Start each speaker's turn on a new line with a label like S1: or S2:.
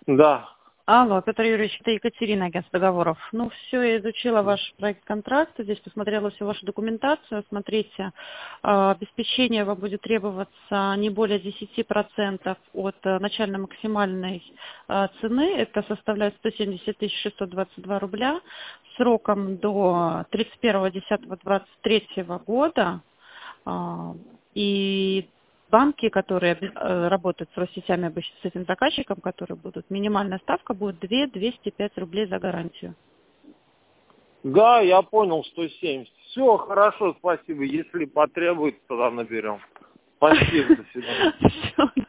S1: Да.
S2: Алло, Петр Юрьевич, это Екатерина, агентство договоров. Ну, все, я изучила ваш проект контракта, здесь посмотрела всю вашу документацию. Смотрите, обеспечение вам будет требоваться не более 10% от начальной максимальной цены. Это составляет 170 622 рубля. Сроком до 31.10.23 года. И банки, которые работают с Россетями, обычно с этим заказчиком, которые будут, минимальная ставка будет 205 рублей за гарантию.
S1: Да, я понял, 170. Все, хорошо, спасибо. Если потребуется, тогда наберем. Спасибо, до свидания.
S2: Всё.